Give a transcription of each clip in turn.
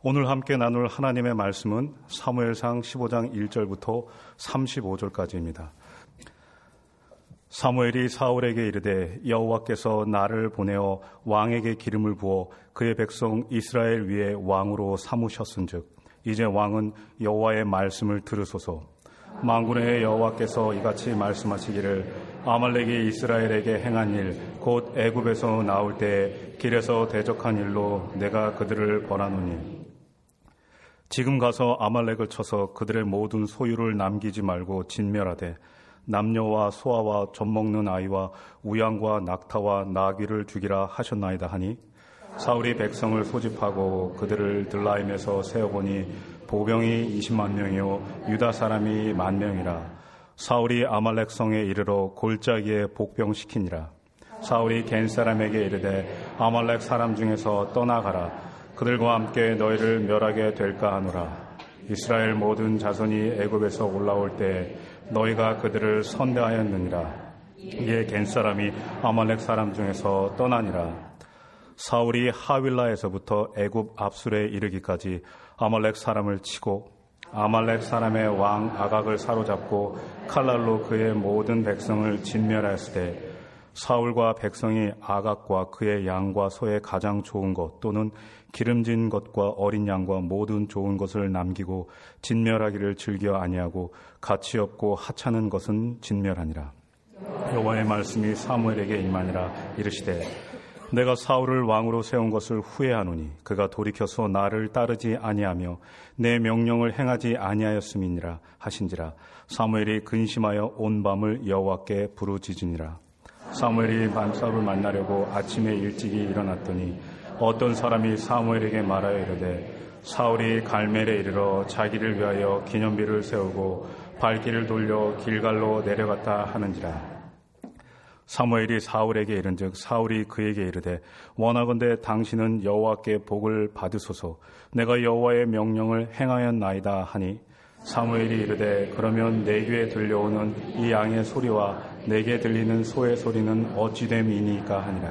오늘 함께 나눌 하나님의 말씀은 사무엘상 15장 1절부터 35절까지입니다. 사무엘이 사울에게 이르되 여호와께서 나를 보내어 왕에게 기름을 부어 그의 백성 이스라엘 위에 왕으로 삼으셨은즉 이제 왕은 여호와의 말씀을 들으소서. 만군의 여호와께서 이같이 말씀하시기를 아말렉이 이스라엘에게 행한 일 곧 애굽에서 나올 때 길에서 대적한 일로 내가 그들을 벌하노니 지금 가서 아말렉을 쳐서 그들의 모든 소유를 남기지 말고 진멸하되 남녀와 소아와 젖먹는 아이와 우양과 낙타와 나귀를 죽이라 하셨나이다 하니 사울이 백성을 소집하고 그들을 들라임에서 세어보니 보병이 20만 명이요 유다 사람이 10,000명이라. 사울이 아말렉 성에 이르러 골짜기에 복병시키니라. 사울이 겐 사람에게 이르되 아말렉 사람 중에서 떠나가라. 그들과 함께 너희를 멸하게 될까 하노라. 이스라엘 모든 자손이 애굽에서 올라올 때 너희가 그들을 선대하였느니라. 이에 겐 사람이 아말렉 사람 중에서 떠나니라. 사울이 하윌라에서부터 애굽 압술에 이르기까지 아말렉 사람을 치고 아말렉 사람의 왕 아각을 사로잡고 칼날로 그의 모든 백성을 진멸하였을 때 사울과 백성이 아각과 그의 양과 소의 가장 좋은 것 또는 기름진 것과 어린 양과 모든 좋은 것을 남기고 진멸하기를 즐겨 아니하고 가치 없고 하찮은 것은 진멸하니라. 여호와의 말씀이 사무엘에게 임하니라. 이르시되 내가 사울을 왕으로 세운 것을 후회하노니 그가 돌이켜서 나를 따르지 아니하며 내 명령을 행하지 아니하였음이니라 하신지라. 사무엘이 근심하여 온 밤을 여호와께 부르짖으니라. 사무엘이 사울을 만나려고 아침에 일찍이 일어났더니 어떤 사람이 사무엘에게 말하여 이르되 사울이 갈멜에 이르러 자기를 위하여 기념비를 세우고 발길을 돌려 길갈로 내려갔다 하는지라. 사무엘이 사울에게 이른즉 사울이 그에게 이르되 원하건대 당신은 여호와께 복을 받으소서. 내가 여호와의 명령을 행하였나이다 하니 사무엘이 이르되 그러면 내 귀에 들려오는 이 양의 소리와 내게 들리는 소의 소리는 어찌 됨이니까 하니라.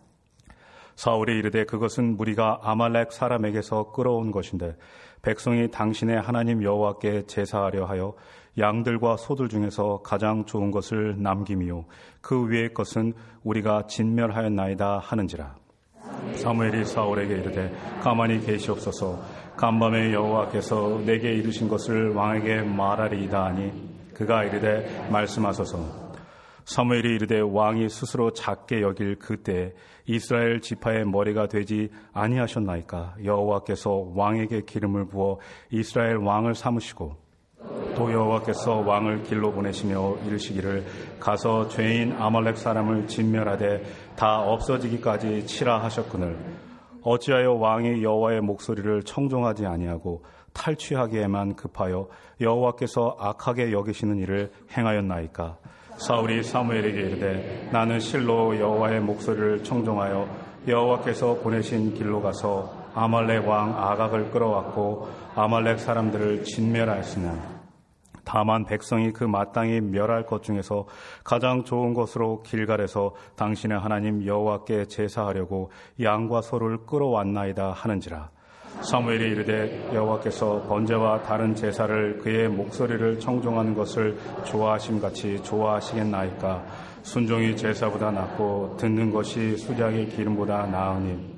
사울이 이르되 그것은 무리가 아말렉 사람에게서 끌어온 것인데 백성이 당신의 하나님 여호와께 제사하려 하여 양들과 소들 중에서 가장 좋은 것을 남김이요 그 위의 것은 우리가 진멸하였나이다 하는지라. 사무엘이 사울에게 이르되 가만히 계시옵소서. 간밤에 여호와께서 내게 이르신 것을 왕에게 말하리이다 하니 그가 이르되 말씀하소서. 사무엘이 이르되 왕이 스스로 작게 여길 그때 이스라엘 지파의 머리가 되지 아니하셨나이까. 여호와께서 왕에게 기름을 부어 이스라엘 왕을 삼으시고 또 여호와께서 왕을 길로 보내시며 이르시기를 가서 죄인 아말렉 사람을 진멸하되 다 없어지기까지 치라 하셨거늘 어찌하여 왕이 여호와의 목소리를 청종하지 아니하고 탈취하기에만 급하여 여호와께서 악하게 여기시는 일을 행하였나이까. 사울이 사무엘에게 이르되 나는 실로 여호와의 목소리를 청종하여 여호와께서 보내신 길로 가서 아말렉 왕 아각을 끌어왔고 아말렉 사람들을 진멸하였으나 다만 백성이 그 마땅히 멸할 것 중에서 가장 좋은 것으로 길갈에서 당신의 하나님 여호와께 제사하려고 양과 소를 끌어왔나이다 하는지라. 사무엘이 이르되 여호와께서 번제와 다른 제사를 그의 목소리를 청종하는 것을 좋아하심같이 좋아하시겠나이까. 순종이 제사보다 낫고 듣는 것이 수작의 기름보다 나으니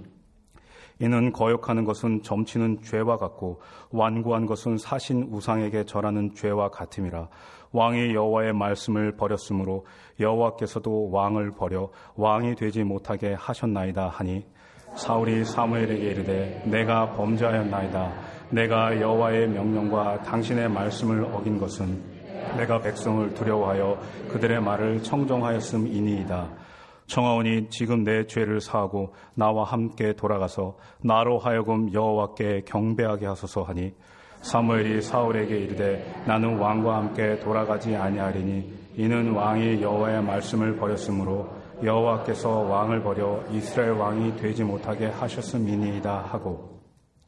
이는 거역하는 것은 점치는 죄와 같고 완고한 것은 사신 우상에게 절하는 죄와 같음이라. 왕이 여호와의 말씀을 버렸으므로 여호와께서도 왕을 버려 왕이 되지 못하게 하셨나이다 하니 사울이 사무엘에게 이르되 내가 범죄하였나이다. 내가 여호와의 명령과 당신의 말씀을 어긴 것은 내가 백성을 두려워하여 그들의 말을 청종하였음이니이다. 청하오니 지금 내 죄를 사하고 나와 함께 돌아가서 나로 하여금 여호와께 경배하게 하소서 하니 사무엘이 사울에게 이르되 나는 왕과 함께 돌아가지 아니하리니 이는 왕이 여호와의 말씀을 버렸으므로 여호와께서 왕을 버려 이스라엘 왕이 되지 못하게 하셨음이니이다 하고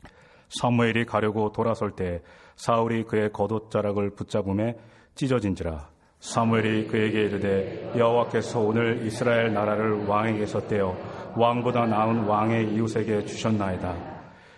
사무엘이 가려고 돌아설 때 사울이 그의 겉옷자락을 붙잡음에 찢어진지라. 사무엘이 그에게 이르되 여호와께서 오늘 이스라엘 나라를 왕에게서 떼어 왕보다 나은 왕의 이웃에게 주셨나이다.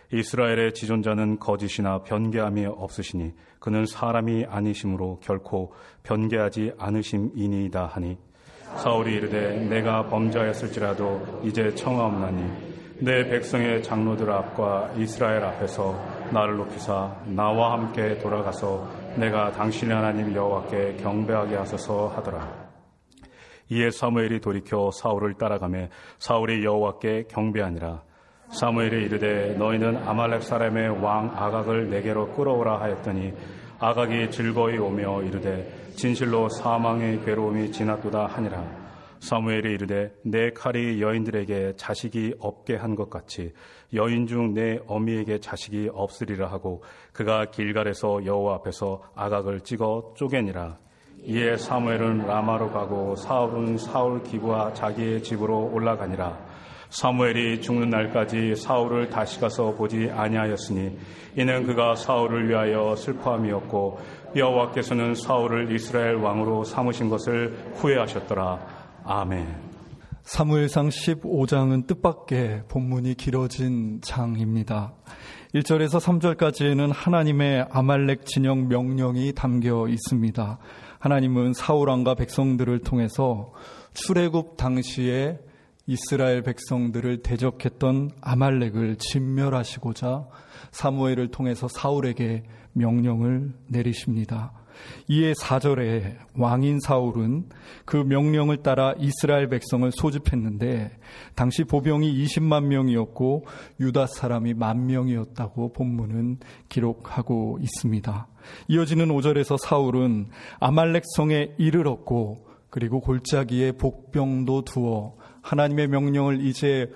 이스라엘의 지존자는 거짓이나 변개함이 없으시니 그는 사람이 아니심으로 결코 변개하지 않으심이니이다 하니 사울이 이르되 내가 범죄하였을지라도 이제 청하옵나니 내 백성의 장로들 앞과 이스라엘 앞에서 나를 높이사 나와 함께 돌아가서 내가 당신의 하나님 여호와께 경배하게 하소서 하더라. 이에 사무엘이 돌이켜 사울을 따라가매 사울이 여호와께 경배하니라. 사무엘이 이르되 너희는 아말렉 사람의 왕 아각을 내게로 끌어오라 하였더니 아각이 즐거이 오며 이르되 진실로 사망의 괴로움이 지났도다 하니라. 사무엘이 이르되 내 칼이 여인들에게 자식이 없게 한 것 같이 여인 중 내 어미에게 자식이 없으리라 하고 그가 길갈에서 여호와 앞에서 아각을 찍어 쪼개니라. 이에 사무엘은 라마로 가고 사울은 사울 기브와 자기의 집으로 올라가니라. 사무엘이 죽는 날까지 사울을 다시 가서 보지 아니하였으니 이는 그가 사울을 위하여 슬퍼함이었고 여호와께서는 사울을 이스라엘 왕으로 삼으신 것을 후회하셨더라. 아멘. 사무엘상 15장은 뜻밖의 본문이 길어진 장입니다. 1절에서 3절까지에는 하나님의 아말렉 진영 명령이 담겨 있습니다. 하나님은 사울왕과 백성들을 통해서 출애굽 당시에 이스라엘 백성들을 대적했던 아말렉을 진멸하시고자 사무엘을 통해서 사울에게 명령을 내리십니다. 이에 4절에 왕인 사울은 그 명령을 따라 이스라엘 백성을 소집했는데 당시 보병이 20만 명이었고 유다 사람이 10,000명이었다고 본문은 기록하고 있습니다. 이어지는 5절에서 사울은 아말렉 성에 이를 얻고 그리고 골짜기에 복병도 두어 하나님의 명령을 이제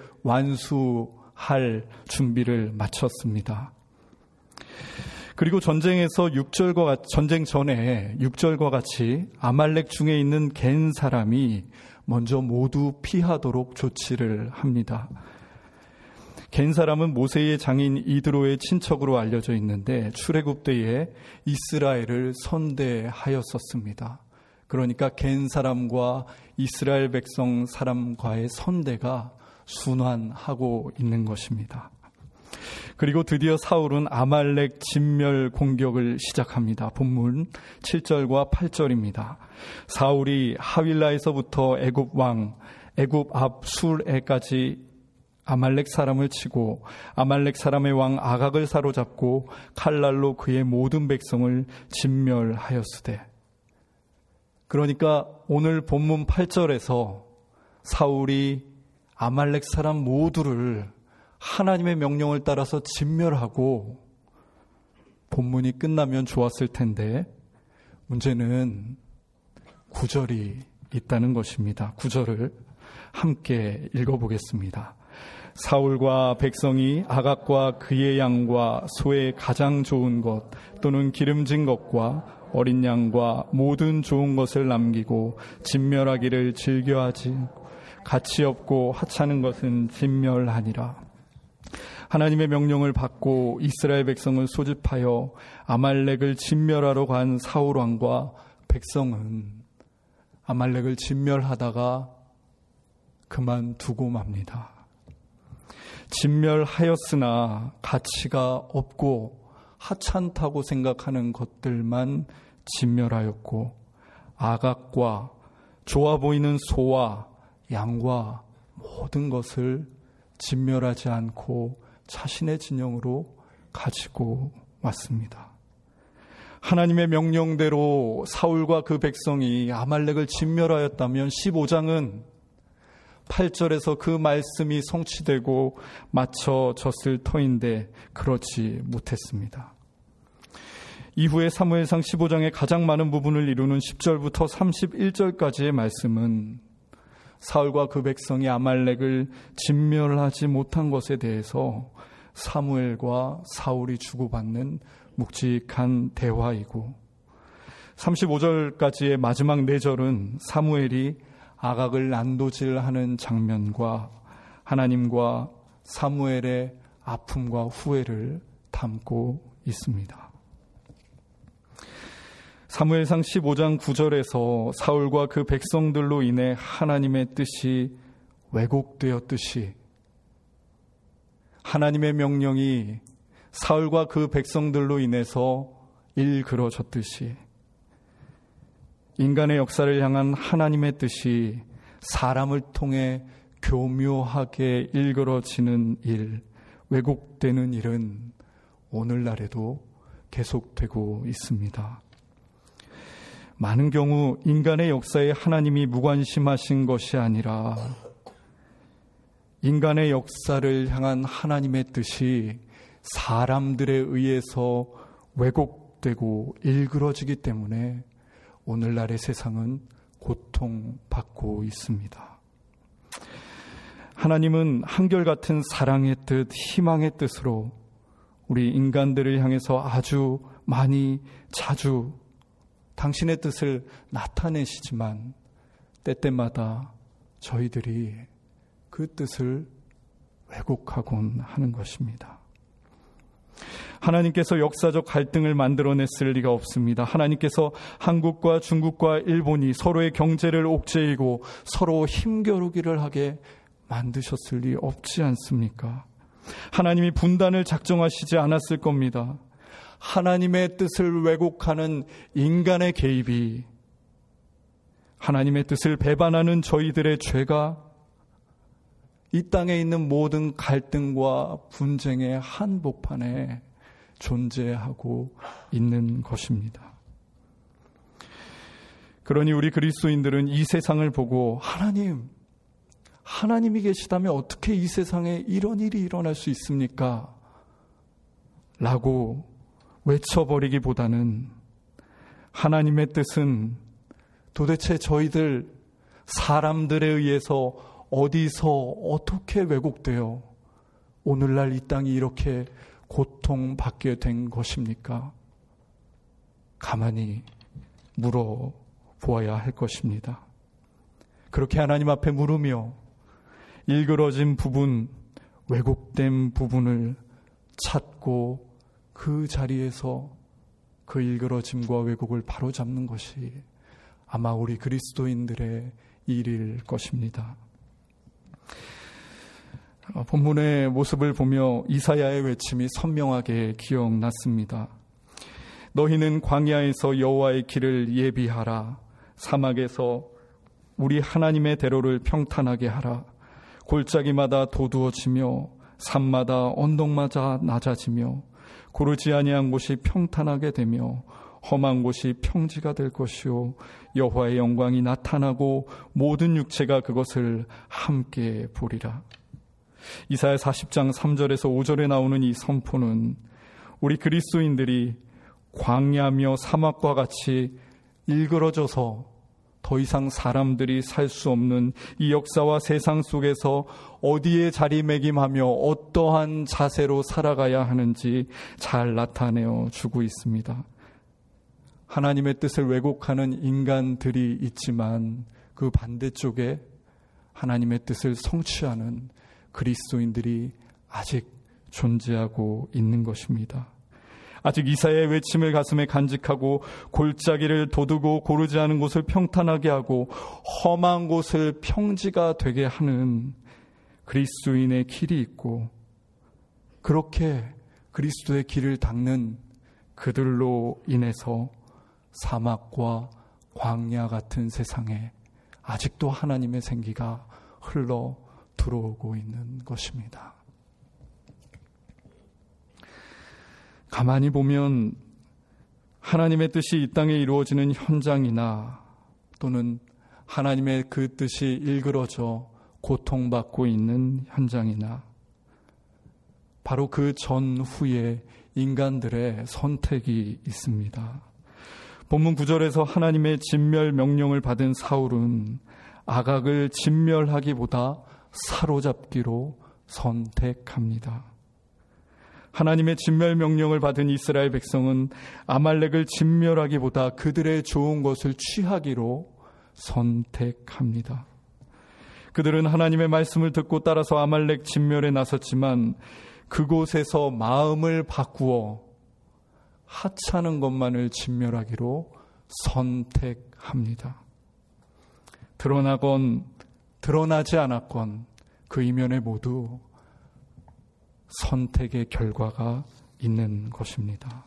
완수할 준비를 마쳤습니다. 그리고 전쟁 전에 6절과 같이 아말렉 중에 있는 겐 사람이 먼저 모두 피하도록 조치를 합니다. 겐 사람은 모세의 장인 이드로의 친척으로 알려져 있는데 출애굽 때에 이스라엘을 선대하였었습니다. 그러니까 겐 사람과 이스라엘 백성 사람과의 선대가 순환하고 있는 것입니다. 그리고 드디어 사울은 아말렉 진멸 공격을 시작합니다. 본문 7절과 8절입니다. 사울이 하윌라에서부터 애굽 앞 술에까지 아말렉 사람을 치고 아말렉 사람의 왕 아각을 사로잡고 칼날로 그의 모든 백성을 진멸하였으되. 그러니까 오늘 본문 8절에서 사울이 아말렉 사람 모두를 하나님의 명령을 따라서 진멸하고 본문이 끝나면 좋았을 텐데 문제는 9절이 있다는 것입니다. 9절을 함께 읽어보겠습니다. 사울과 백성이 아각과 그의 양과 소의 가장 좋은 것 또는 기름진 것과 어린 양과 모든 좋은 것을 남기고 진멸하기를 즐겨하지 가치 없고 하찮은 것은 진멸하니라. 하나님의 명령을 받고 이스라엘 백성을 소집하여 아말렉을 진멸하러 간 사울 왕과 백성은 아말렉을 진멸하다가 그만두고 맙니다. 진멸하였으나 가치가 없고 하찮다고 생각하는 것들만 진멸하였고 아각과 좋아 보이는 소와 양과 모든 것을 진멸하지 않고 자신의 진영으로 가지고 왔습니다. 하나님의 명령대로 사울과 그 백성이 아말렉을 진멸하였다면 15장은 8절에서 그 말씀이 성취되고 맞춰졌을 터인데 그렇지 못했습니다. 이후에 사무엘상 15장의 가장 많은 부분을 이루는 10절부터 31절까지의 말씀은 사울과 그 백성이 아말렉을 진멸하지 못한 것에 대해서 사무엘과 사울이 주고받는 묵직한 대화이고 35절까지의 마지막 4절은 사무엘이 아각을 난도질하는 장면과 하나님과 사무엘의 아픔과 후회를 담고 있습니다. 사무엘상 15장 9절에서 사울과 그 백성들로 인해 하나님의 뜻이 왜곡되었듯이 하나님의 명령이 사울과 그 백성들로 인해서 일그러졌듯이 인간의 역사를 향한 하나님의 뜻이 사람을 통해 교묘하게 일그러지는 일, 왜곡되는 일은 오늘날에도 계속되고 있습니다. 많은 경우 인간의 역사에 하나님이 무관심하신 것이 아니라 인간의 역사를 향한 하나님의 뜻이 사람들에 의해서 왜곡되고 일그러지기 때문에 오늘날의 세상은 고통받고 있습니다. 하나님은 한결같은 사랑의 뜻, 희망의 뜻으로 우리 인간들을 향해서 아주 많이 자주 당신의 뜻을 나타내시지만 때때마다 저희들이 그 뜻을 왜곡하곤 하는 것입니다. 하나님께서 역사적 갈등을 만들어냈을 리가 없습니다. 하나님께서 한국과 중국과 일본이 서로의 경제를 옥죄이고 서로 힘겨루기를 하게 만드셨을 리 없지 않습니까? 하나님이 분단을 작정하시지 않았을 겁니다. 하나님의 뜻을 왜곡하는 인간의 개입이 하나님의 뜻을 배반하는 저희들의 죄가 이 땅에 있는 모든 갈등과 분쟁의 한복판에 존재하고 있는 것입니다. 그러니 우리 그리스도인들은 이 세상을 보고 하나님이 계시다면 어떻게 이 세상에 이런 일이 일어날 수 있습니까? 라고 외쳐버리기보다는 하나님의 뜻은 도대체 저희들 사람들에 의해서 어디서 어떻게 왜곡되어 오늘날 이 땅이 이렇게 고통받게 된 것입니까? 가만히 물어보아야 할 것입니다. 그렇게 하나님 앞에 물으며 일그러진 부분, 왜곡된 부분을 찾고 그 자리에서 그 일그러짐과 왜곡을 바로잡는 것이 아마 우리 그리스도인들의 일일 것입니다. 본문의 모습을 보며 이사야의 외침이 선명하게 기억났습니다. 너희는 광야에서 여호와의 길을 예비하라. 사막에서 우리 하나님의 대로를 평탄하게 하라. 골짜기마다 도두어지며 산마다 언덕마다 낮아지며 고르지 아니한 곳이 평탄하게 되며 험한 곳이 평지가 될 것이요 여호와의 영광이 나타나고 모든 육체가 그것을 함께 보리라. 이사야 40장 3절에서 5절에 나오는 이 선포는 우리 그리스도인들이 광야며 사막과 같이 일그러져서 더 이상 사람들이 살 수 없는 이 역사와 세상 속에서 어디에 자리매김하며 어떠한 자세로 살아가야 하는지 잘 나타내어 주고 있습니다. 하나님의 뜻을 왜곡하는 인간들이 있지만 그 반대쪽에 하나님의 뜻을 성취하는 그리스도인들이 아직 존재하고 있는 것입니다. 아직 이사야의 외침을 가슴에 간직하고 골짜기를 도두고 고르지 않은 곳을 평탄하게 하고 험한 곳을 평지가 되게 하는 그리스도인의 길이 있고 그렇게 그리스도의 길을 닦는 그들로 인해서 사막과 광야 같은 세상에 아직도 하나님의 생기가 흘러 들어오고 있는 것입니다. 가만히 보면 하나님의 뜻이 이 땅에 이루어지는 현장이나 또는 하나님의 그 뜻이 일그러져 고통받고 있는 현장이나 바로 그 전후에 인간들의 선택이 있습니다. 본문 9절에서 하나님의 진멸 명령을 받은 사울은 아각을 진멸하기보다 사로잡기로 선택합니다. 하나님의 진멸 명령을 받은 이스라엘 백성은 아말렉을 진멸하기보다 그들의 좋은 것을 취하기로 선택합니다. 그들은 하나님의 말씀을 듣고 따라서 아말렉 진멸에 나섰지만 그곳에서 마음을 바꾸어 하찮은 것만을 진멸하기로 선택합니다. 드러나건 드러나지 않았건 그 이면에 모두 선택의 결과가 있는 것입니다.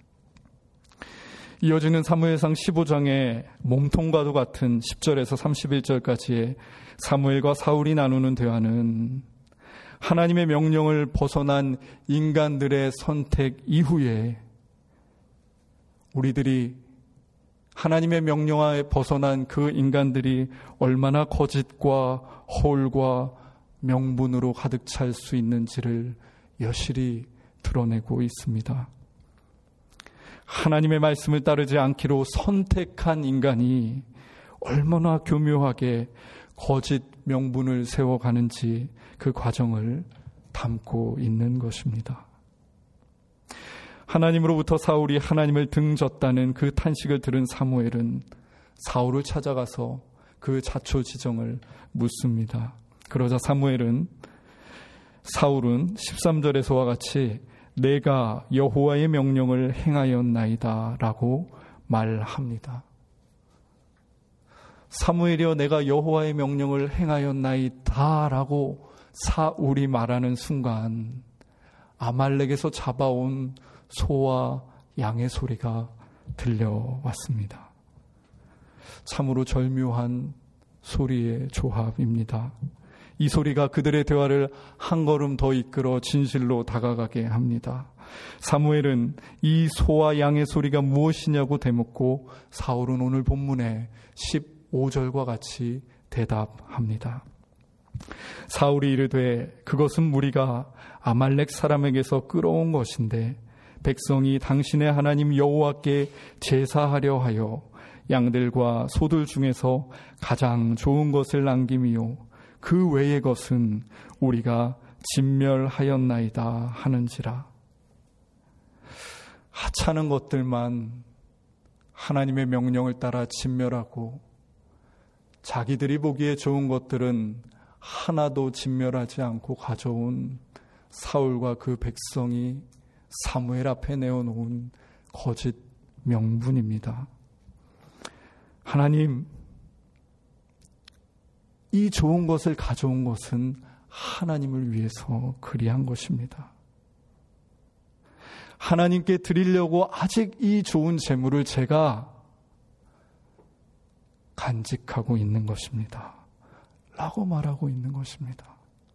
이어지는 사무엘상 15장의 몸통과도 같은 10절에서 31절까지의 사무엘과 사울이 나누는 대화는 하나님의 명령을 벗어난 인간들의 선택 이후에 우리들이 하나님의 명령하에 벗어난 그 인간들이 얼마나 거짓과 허울과 명분으로 가득 찰 수 있는지를 여실히 드러내고 있습니다. 하나님의 말씀을 따르지 않기로 선택한 인간이 얼마나 교묘하게 거짓 명분을 세워가는지 그 과정을 담고 있는 것입니다. 하나님으로부터 사울이 하나님을 등졌다는 그 탄식을 들은 사무엘은 사울을 찾아가서 그 자초지정을 묻습니다. 그러자 사울은 13절에서와 같이 내가 여호와의 명령을 행하였나이다 라고 말합니다. 사무엘이여 내가 여호와의 명령을 행하였나이다 라고 사울이 말하는 순간 아말렉에서 잡아온 소와 양의 소리가 들려왔습니다. 참으로 절묘한 소리의 조합입니다. 이 소리가 그들의 대화를 한 걸음 더 이끌어 진실로 다가가게 합니다. 사무엘은 이 소와 양의 소리가 무엇이냐고 되묻고 사울은 오늘 본문에 15절과 같이 대답합니다. 사울이 이르되 그것은 무리가 아말렉 사람에게서 끌어온 것인데 백성이 당신의 하나님 여호와께 제사하려 하여 양들과 소들 중에서 가장 좋은 것을 남김이요 그 외의 것은 우리가 진멸하였나이다 하는지라. 하찮은 것들만 하나님의 명령을 따라 진멸하고 자기들이 보기에 좋은 것들은 하나도 진멸하지 않고 가져온 사울과 그 백성이 사무엘 앞에 내어놓은 거짓 명분입니다. 하나님, 이 좋은 것을 가져온 것은 하나님을 위해서 그리한 것입니다. 하나님께 드리려고 아직 이 좋은 재물을 제가 간직하고 있는 것입니다. 라고 말하고 있는 것입니다.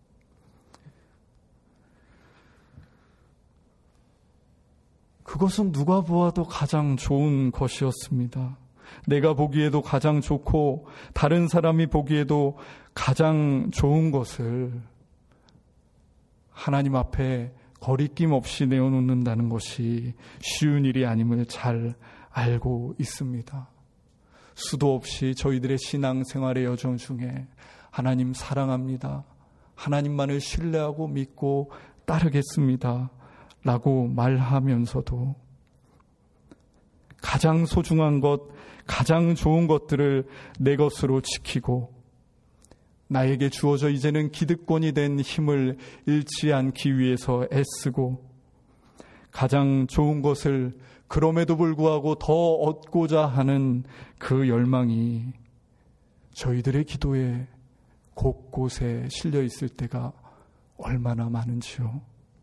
그것은 누가 보아도 가장 좋은 것이었습니다. 내가 보기에도 가장 좋고 다른 사람이 보기에도 가장 좋은 것을 하나님 앞에 거리낌 없이 내어놓는다는 것이 쉬운 일이 아님을 잘 알고 있습니다. 수도 없이 저희들의 신앙생활의 여정 중에 하나님 사랑합니다. 하나님만을 신뢰하고 믿고 따르겠습니다. 라고 말하면서도 가장 소중한 것, 가장 좋은 것들을 내 것으로 지키고 나에게 주어져 이제는 기득권이 된 힘을 잃지 않기 위해서 애쓰고 가장 좋은 것을 그럼에도 불구하고 더 얻고자 하는 그 열망이 저희들의 기도에 곳곳에 실려 있을 때가 얼마나 많은지요.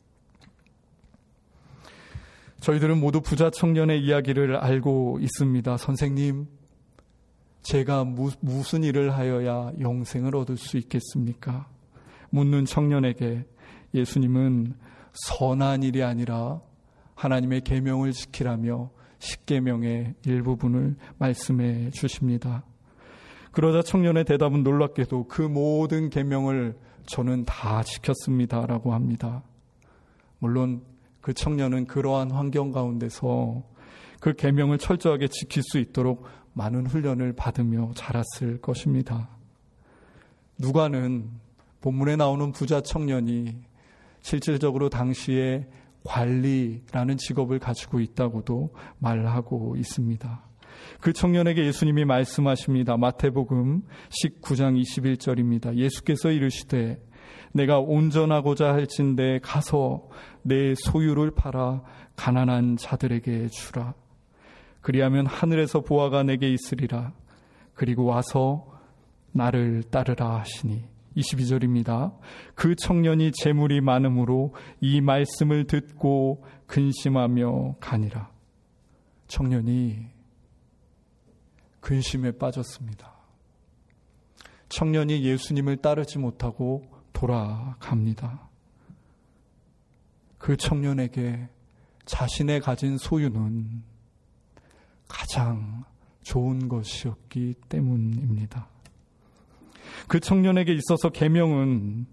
저희들은 모두 부자 청년의 이야기를 알고 있습니다. 선생님, 제가 무슨 일을 하여야 영생을 얻을 수 있겠습니까? 묻는 청년에게 예수님은 선한 일이 아니라 하나님의 계명을 지키라며 10계명의 일부분을 말씀해 주십니다. 그러자 청년의 대답은 놀랍게도 그 모든 계명을 저는 다 지켰습니다 라고 합니다. 물론 그 청년은 그러한 환경 가운데서 그 계명을 철저하게 지킬 수 있도록 많은 훈련을 받으며 자랐을 것입니다. 누가는 본문에 나오는 부자 청년이 실질적으로 당시에 관리라는 직업을 가지고 있다고도 말하고 있습니다. 그 청년에게 예수님이 말씀하십니다. 마태복음 19장 21절입니다. 예수께서 이르시되 내가 온전하고자 할진대 가서 내 소유를 팔아 가난한 자들에게 주라. 그리하면 하늘에서 보화가 내게 있으리라. 그리고 와서 나를 따르라 하시니 22절입니다. 그 청년이 재물이 많음으로 이 말씀을 듣고 근심하며 가니라. 청년이 근심에 빠졌습니다. 청년이 예수님을 따르지 못하고 돌아갑니다. 그 청년에게 자신의 가진 소유는 가장 좋은 것이었기 때문입니다. 그 청년에게 있어서 계명은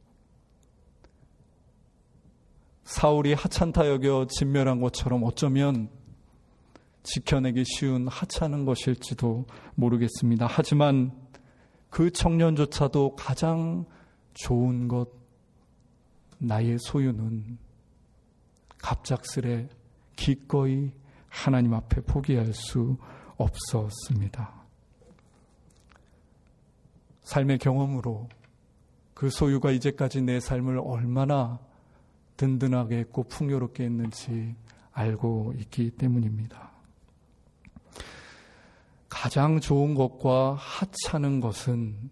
사울이 하찮다 여겨 진멸한 것처럼 어쩌면 지켜내기 쉬운 하찮은 것일지도 모르겠습니다. 하지만 그 청년조차도 가장 좋은 것, 나의 소유는 갑작스레 기꺼이 하나님 앞에 포기할 수 없었습니다. 삶의 경험으로 그 소유가 이제까지 내 삶을 얼마나 든든하게 했고 풍요롭게 했는지 알고 있기 때문입니다. 가장 좋은 것과 하찮은 것은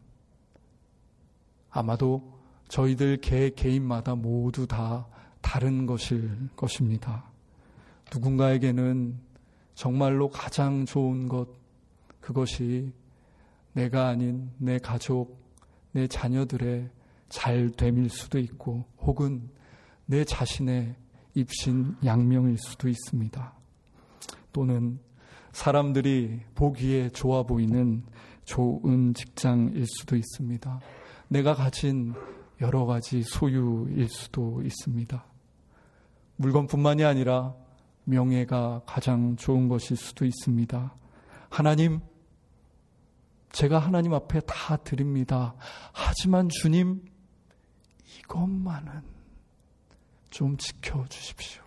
아마도 저희들 개인마다 모두 다 다른 것일 것입니다. 누군가에게는 정말로 가장 좋은 것, 그것이 내가 아닌 내 가족, 내 자녀들의 잘됨일 수도 있고 혹은 내 자신의 입신 양명일 수도 있습니다. 또는 사람들이 보기에 좋아 보이는 좋은 직장일 수도 있습니다. 내가 가진 여러 가지 소유일 수도 있습니다. 물건뿐만이 아니라 명예가 가장 좋은 것일 수도 있습니다. 하나님, 제가 하나님 앞에 다 드립니다. 하지만 주님, 이것만은 좀 지켜주십시오.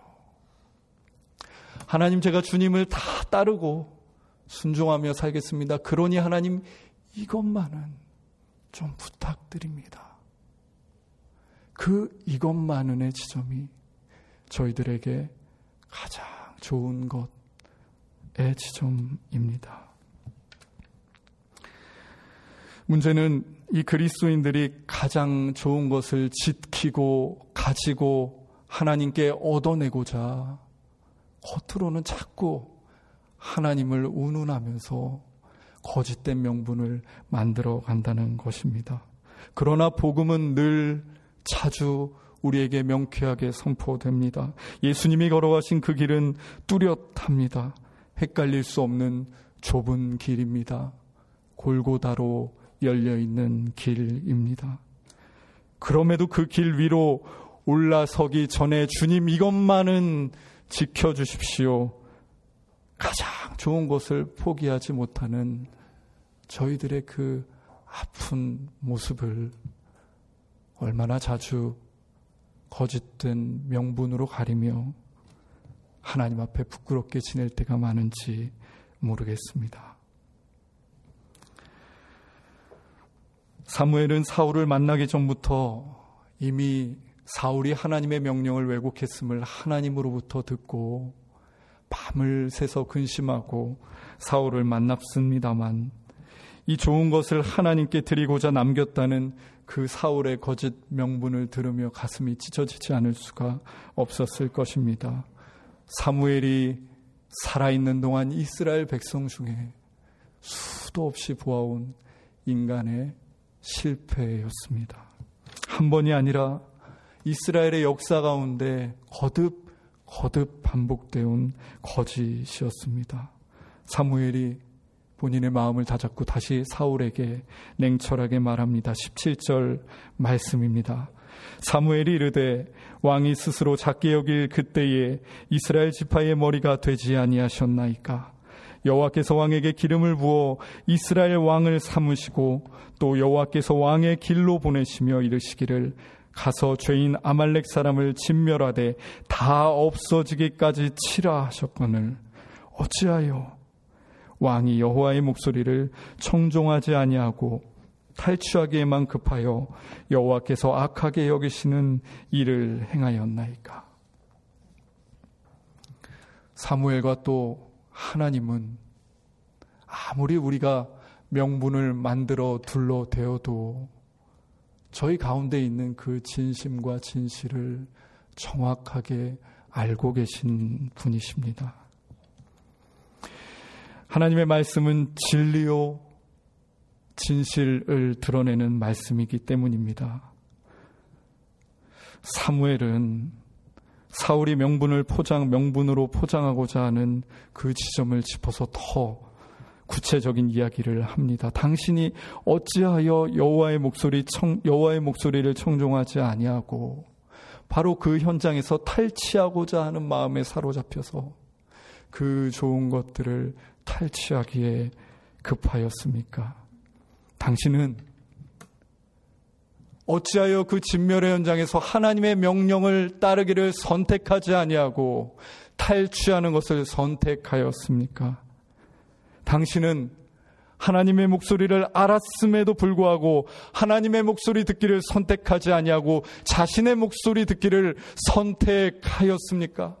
하나님, 제가 주님을 다 따르고 순종하며 살겠습니다. 그러니 하나님, 이것만은 좀 부탁드립니다. 그 이것만은의 지점이 저희들에게 가장 좋은 것의 지점입니다. 문제는 이 그리스도인들이 가장 좋은 것을 지키고 가지고 하나님께 얻어내고자 겉으로는 자꾸 하나님을 운운하면서 거짓된 명분을 만들어 간다는 것입니다. 그러나 복음은 늘 자주 우리에게 명쾌하게 선포됩니다. 예수님이 걸어가신 그 길은 뚜렷합니다. 헷갈릴 수 없는 좁은 길입니다. 골고다로 열려있는 길입니다. 그럼에도 그 길 위로 올라서기 전에 주님, 이것만은 지켜주십시오. 가장 좋은 것을 포기하지 못하는 저희들의 그 아픈 모습을 얼마나 자주 거짓된 명분으로 가리며 하나님 앞에 부끄럽게 지낼 때가 많은지 모르겠습니다. 사무엘은 사울을 만나기 전부터 이미 사울이 하나님의 명령을 왜곡했음을 하나님으로부터 듣고 밤을 새서 근심하고 사울을 만났습니다만 이 좋은 것을 하나님께 드리고자 남겼다는 그 사울의 거짓 명분을 들으며 가슴이 찢어지지 않을 수가 없었을 것입니다. 사무엘이 살아있는 동안 이스라엘 백성 중에 수도 없이 보아온 인간의 실패였습니다. 한 번이 아니라 이스라엘의 역사 가운데 거듭 반복되어 온 거짓이었습니다. 사무엘이 본인의 마음을 다잡고 다시 사울에게 냉철하게 말합니다. 17절 말씀입니다. 사무엘이 이르되 왕이 스스로 작게 여길 그때에 이스라엘 지파의 머리가 되지 아니하셨나이까. 여호와께서 왕에게 기름을 부어 이스라엘 왕을 삼으시고 또 여호와께서 왕의 길로 보내시며 이르시기를 가서 죄인 아말렉 사람을 진멸하되 다 없어지기까지 치라 하셨거늘 어찌하여 왕이 여호와의 목소리를 청종하지 아니하고 탈취하기에만 급하여 여호와께서 악하게 여기시는 일을 행하였나이까. 사무엘과 또 하나님은 아무리 우리가 명분을 만들어 둘러대어도 저희 가운데 있는 그 진심과 진실을 정확하게 알고 계신 분이십니다. 하나님의 말씀은 진리요 진실을 드러내는 말씀이기 때문입니다. 사무엘은 사울이 명분으로 포장하고자 하는 그 지점을 짚어서 더 구체적인 이야기를 합니다. 당신이 어찌하여 여호와의 목소리를 청종하지 아니하고 바로 그 현장에서 탈취하고자 하는 마음에 사로잡혀서 그 좋은 것들을 탈취하기에 급하였습니까? 당신은 어찌하여 그 진멸의 현장에서 하나님의 명령을 따르기를 선택하지 아니하고 탈취하는 것을 선택하였습니까? 당신은 하나님의 목소리를 알았음에도 불구하고 하나님의 목소리 듣기를 선택하지 아니하고 자신의 목소리 듣기를 선택하였습니까?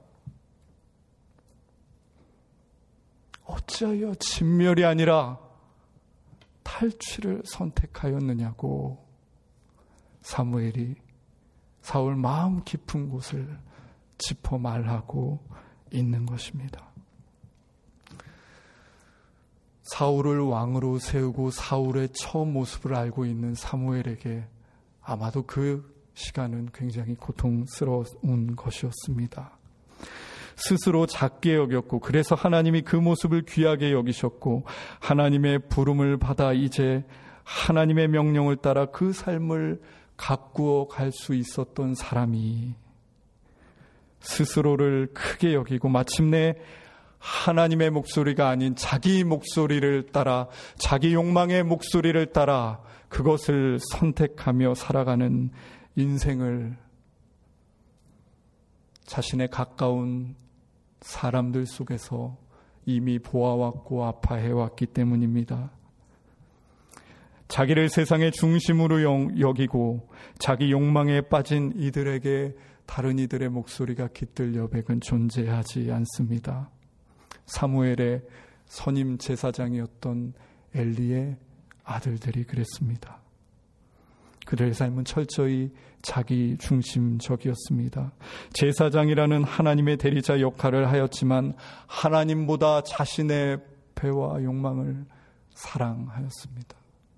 어찌하여 진멸이 아니라 탈취를 선택하였느냐고 사무엘이 사울 마음 깊은 곳을 짚어 말하고 있는 것입니다. 사울을 왕으로 세우고 사울의 처음 모습을 알고 있는 사무엘에게 아마도 그 시간은 굉장히 고통스러운 것이었습니다. 스스로 작게 여겼고 그래서 하나님이 그 모습을 귀하게 여기셨고 하나님의 부름을 받아 이제 하나님의 명령을 따라 그 삶을 가꾸어 갈 수 있었던 사람이 스스로를 크게 여기고 마침내 하나님의 목소리가 아닌 자기 목소리를 따라 자기 욕망의 목소리를 따라 그것을 선택하며 살아가는 인생을 자신의 가까운 사람들 속에서 이미 보아왔고 아파해왔기 때문입니다. 자기를 세상의 중심으로 여기고 자기 욕망에 빠진 이들에게 다른 이들의 목소리가 깃들 여백은 존재하지 않습니다. 사무엘의 선임 제사장이었던 엘리의 아들들이 그랬습니다. 그들의 삶은 철저히 자기 중심적이었습니다. 제사장이라는 하나님의 대리자 역할을 하였지만 하나님보다 자신의 배와 욕망을 사랑하였습니다.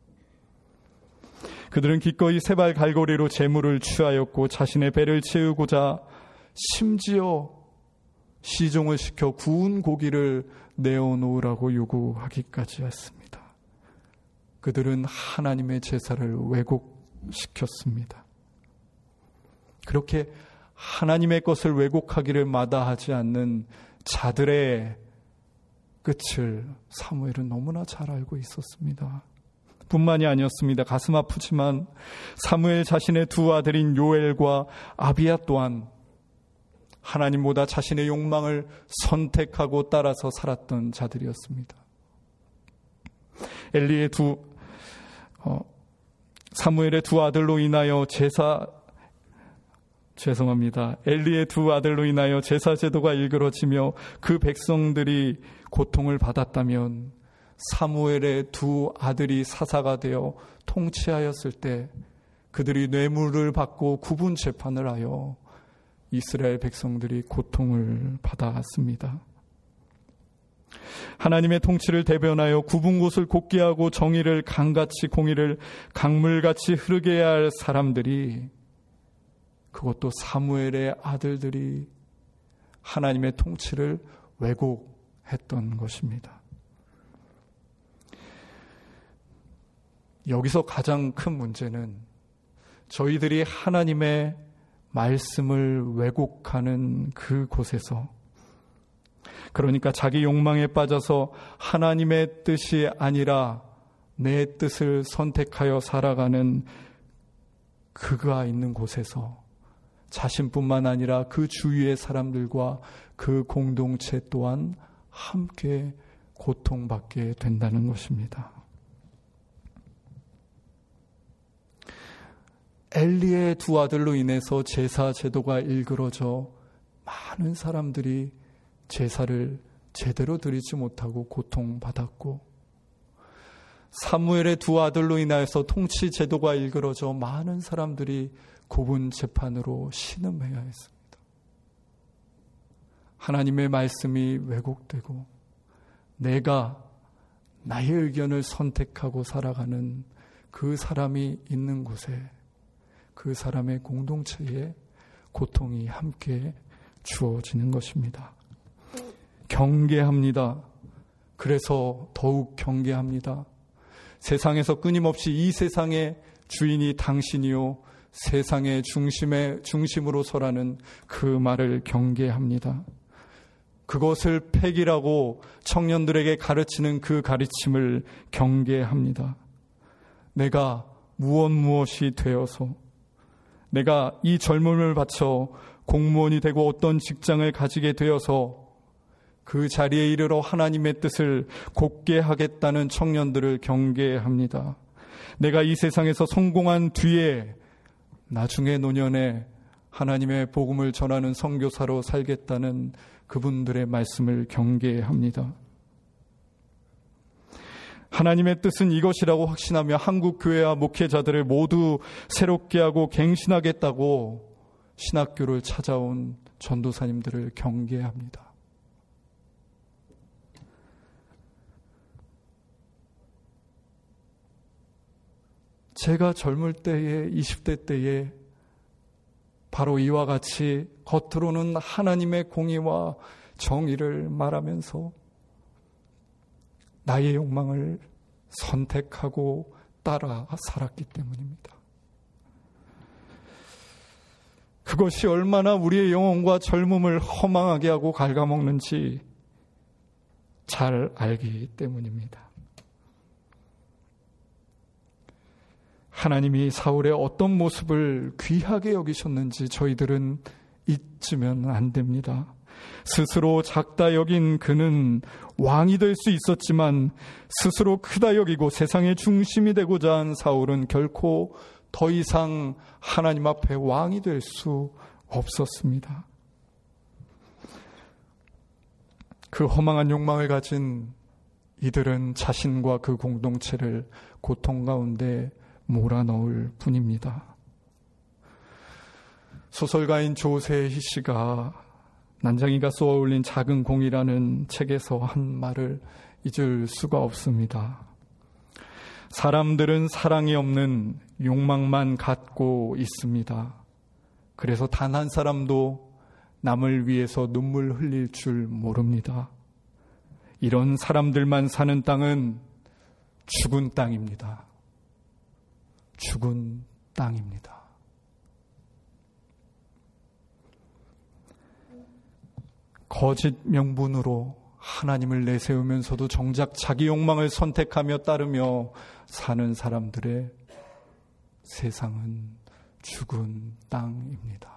그들은 기꺼이 세발 갈고리로 재물을 취하였고 자신의 배를 채우고자 심지어 시종을 시켜 구운 고기를 내어놓으라고 요구하기까지 했습니다. 그들은 하나님의 제사를 왜곡시켰습니다. 그렇게 하나님의 것을 왜곡하기를 마다하지 않는 자들의 끝을 사무엘은 너무나 잘 알고 있었습니다. 뿐만이 아니었습니다. 가슴 아프지만 사무엘 자신의 두 아들인 요엘과 아비야 또한 하나님보다 자신의 욕망을 선택하고 따라서 살았던 자들이었습니다. 사무엘의 두 아들로 인하여 엘리의 두 아들로 인하여 제사 제도가 일그러지며 그 백성들이 고통을 받았다면 사무엘의 두 아들이 사사가 되어 통치하였을 때 그들이 뇌물을 받고 구분 재판을 하여 이스라엘 백성들이 고통을 받아왔습니다. 하나님의 통치를 대변하여 굽은 곳을 곧게 하고 정의를 강같이 공의를 강물같이 흐르게 해야 할 사람들이 그것도 사무엘의 아들들이 하나님의 통치를 왜곡했던 것입니다. 여기서 가장 큰 문제는 저희들이 하나님의 말씀을 왜곡하는 그곳에서 그러니까 자기 욕망에 빠져서 하나님의 뜻이 아니라 내 뜻을 선택하여 살아가는 그가 있는 곳에서 자신뿐만 아니라 그 주위의 사람들과 그 공동체 또한 함께 고통받게 된다는 것입니다. 엘리의 두 아들로 인해서 제사 제도가 일그러져 많은 사람들이 제사를 제대로 드리지 못하고 고통받았고 사무엘의 두 아들로 인하여서 통치 제도가 일그러져 많은 사람들이 고분 재판으로 신음해야 했습니다. 하나님의 말씀이 왜곡되고 내가 나의 의견을 선택하고 살아가는 그 사람이 있는 곳에 그 사람의 공동체에 고통이 함께 주어지는 것입니다. 경계합니다. 그래서 더욱 경계합니다. 세상에서 끊임없이 이 세상의 주인이 당신이요 세상의 중심으로 서라는 그 말을 경계합니다. 그것을 폐기라고 청년들에게 가르치는 그 가르침을 경계합니다. 내가 무엇이 되어서 내가 이 젊음을 바쳐 공무원이 되고 어떤 직장을 가지게 되어서 그 자리에 이르러 하나님의 뜻을 곱게 하겠다는 청년들을 경계합니다. 내가 이 세상에서 성공한 뒤에 나중에 노년에 하나님의 복음을 전하는 선교사로 살겠다는 그분들의 말씀을 경계합니다. 하나님의 뜻은 이것이라고 확신하며 한국 교회와 목회자들을 모두 새롭게 하고 갱신하겠다고 신학교를 찾아온 전도사님들을 경계합니다. 제가 젊을 때에 20대 때에 바로 이와 같이 겉으로는 하나님의 공의와 정의를 말하면서 나의 욕망을 선택하고 따라 살았기 때문입니다. 그것이 얼마나 우리의 영혼과 젊음을 허망하게 하고 갉아먹는지 잘 알기 때문입니다. 하나님이 사울의 어떤 모습을 귀하게 여기셨는지 저희들은 잊으면 안 됩니다. 스스로 작다 여긴 그는 왕이 될 수 있었지만 스스로 크다 여기고 세상의 중심이 되고자 한 사울은 결코 더 이상 하나님 앞에 왕이 될 수 없었습니다. 그 허망한 욕망을 가진 이들은 자신과 그 공동체를 고통 가운데 몰아넣을 뿐입니다. 소설가인 조세희 씨가 난장이가 쏘아올린 작은 공이라는 책에서 한 말을 잊을 수가 없습니다. 사람들은 사랑이 없는 욕망만 갖고 있습니다. 그래서 단 한 사람도 남을 위해서 눈물 흘릴 줄 모릅니다. 이런 사람들만 사는 땅은 죽은 땅입니다. 죽은 땅입니다. 거짓 명분으로 하나님을 내세우면서도 정작 자기 욕망을 선택하며 따르며 사는 사람들의 세상은 죽은 땅입니다.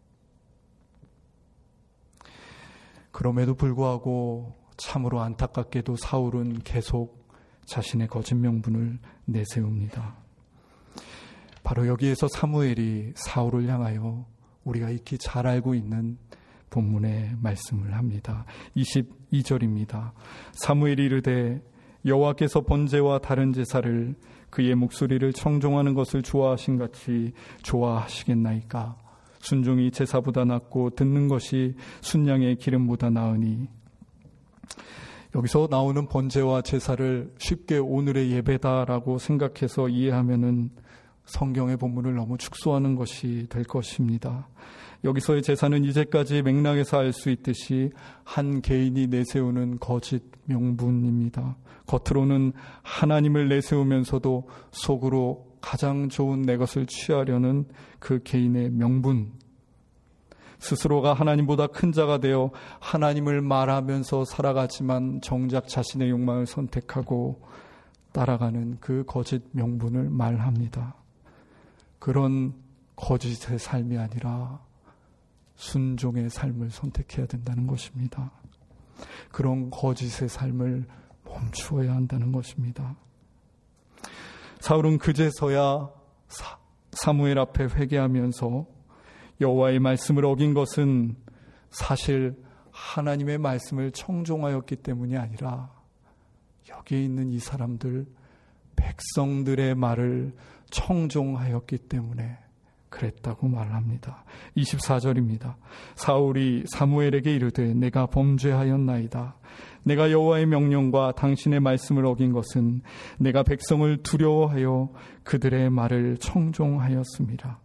그럼에도 불구하고 참으로 안타깝게도 사울은 계속 자신의 거짓 명분을 내세웁니다. 바로 여기에서 사무엘이 사울을 향하여 우리가 익히 잘 알고 있는 본문의 말씀을 합니다. 22절입니다. 사무엘이 이르되 여호와께서 번제와 다른 제사를 그의 목소리를 청종하는 것을 좋아하신 같이 좋아하시겠나이까? 순종이 제사보다 낫고 듣는 것이 순양의 기름보다 나으니. 여기서 나오는 번제와 제사를 쉽게 오늘의 예배다라고 생각해서 이해하면은 성경의 본문을 너무 축소하는 것이 될 것입니다. 여기서의 제사는 이제까지 맥락에서 알 수 있듯이 한 개인이 내세우는 거짓 명분입니다. 겉으로는 하나님을 내세우면서도 속으로 가장 좋은 내 것을 취하려는 그 개인의 명분. 스스로가 하나님보다 큰 자가 되어 하나님을 말하면서 살아가지만 정작 자신의 욕망을 선택하고 따라가는 그 거짓 명분을 말합니다. 그런 거짓의 삶이 아니라 순종의 삶을 선택해야 된다는 것입니다. 그런 거짓의 삶을 멈추어야 한다는 것입니다. 사울은 그제서야 사무엘 앞에 회개하면서 여호와의 말씀을 어긴 것은 사실 하나님의 말씀을 청종하였기 때문이 아니라 여기에 있는 이 사람들 백성들의 말을 청종하였기 때문에 그랬다고 말합니다. 24절입니다. 사울이 사무엘에게 이르되 내가 범죄하였나이다. 내가 여호와의 명령과 당신의 말씀을 어긴 것은 내가 백성을 두려워하여 그들의 말을 청종하였습니다.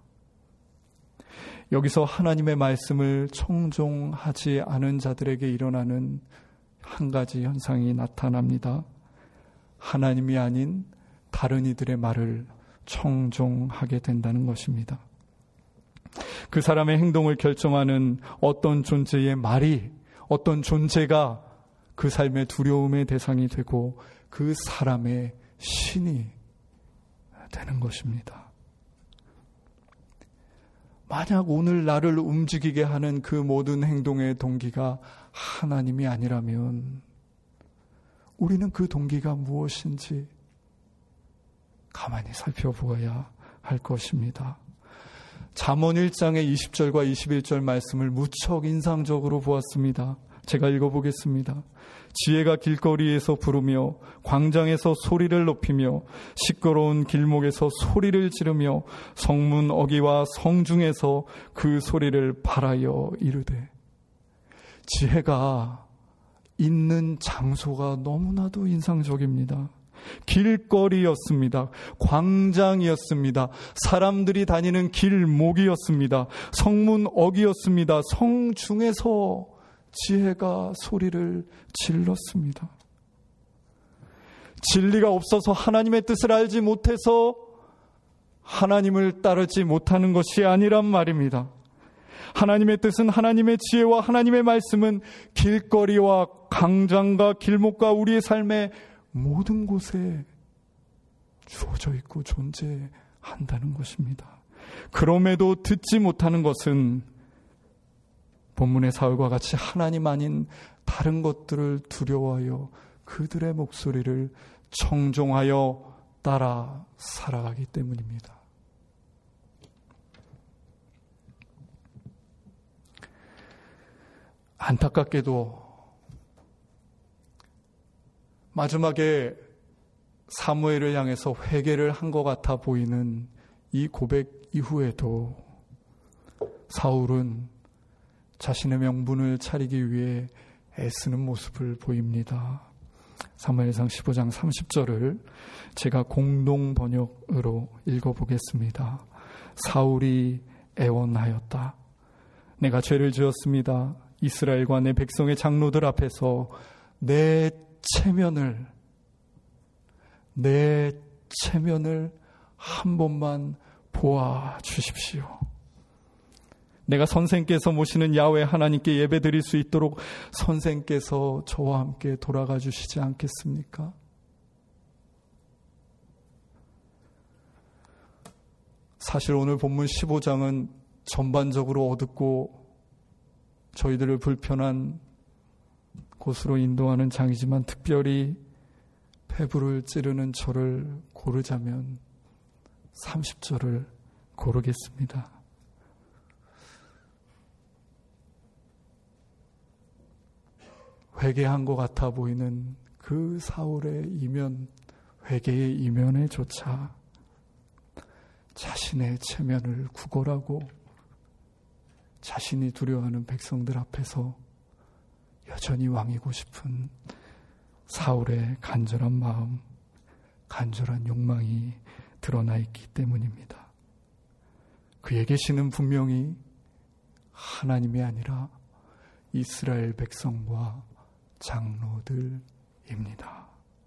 여기서 하나님의 말씀을 청종하지 않은 자들에게 일어나는 한 가지 현상이 나타납니다. 하나님이 아닌 다른 이들의 말을 청종하게 된다는 것입니다. 그 사람의 행동을 결정하는 어떤 존재의 말이, 어떤 존재가 그 삶의 두려움의 대상이 되고 그 사람의 신이 되는 것입니다. 만약 오늘 나를 움직이게 하는 그 모든 행동의 동기가 하나님이 아니라면 우리는 그 동기가 무엇인지 가만히 살펴보아야 할 것입니다. 잠언 1장의 20절과 21절 말씀을 무척 인상적으로 보았습니다. 제가 읽어보겠습니다. 지혜가 길거리에서 부르며 광장에서 소리를 높이며 시끄러운 길목에서 소리를 지르며 성문 어귀와 성중에서 그 소리를 발하여 이르되. 지혜가 있는 장소가 너무나도 인상적입니다. 길거리였습니다. 광장이었습니다. 사람들이 다니는 길목이었습니다. 성문 어귀였습니다. 성중에서 지혜가 소리를 질렀습니다. 진리가 없어서 하나님의 뜻을 알지 못해서 하나님을 따르지 못하는 것이 아니란 말입니다. 하나님의 뜻은, 하나님의 지혜와 하나님의 말씀은 길거리와 광장과 길목과 우리의 삶의 모든 곳에 주어져 있고 존재한다는 것입니다. 그럼에도 듣지 못하는 것은 본문의 사울과 같이 하나님 아닌 다른 것들을 두려워하여 그들의 목소리를 청종하여 따라 살아가기 때문입니다. 안타깝게도 마지막에 사무엘을 향해서 회개를 한 것 같아 보이는 이 고백 이후에도 사울은 자신의 명분을 차리기 위해 애쓰는 모습을 보입니다. 사무엘상 15장 30절을 제가 공동 번역으로 읽어보겠습니다. 사울이 애원하였다. 내가 죄를 지었습니다. 이스라엘과 내 백성의 장로들 앞에서 내 체면을 한 번만 보아 주십시오. 내가 선생께서 모시는 야훼 하나님께 예배 드릴 수 있도록 선생께서 저와 함께 돌아가 주시지 않겠습니까? 사실 오늘 본문 15장은 전반적으로 어둡고 저희들을 불편한 곳으로 인도하는 장이지만 특별히 폐부를 찌르는 저를 고르자면 30절을 고르겠습니다. 회개한 것 같아 보이는 그 사울의 이면, 회개의 이면에조차 자신의 체면을 구걸하고 자신이 두려워하는 백성들 앞에서 여전히 왕이고 싶은 사울의 간절한 마음, 간절한 욕망이 드러나 있기 때문입니다. 그에게 신은 분명히 하나님이 아니라 이스라엘 백성과 장로들입니다.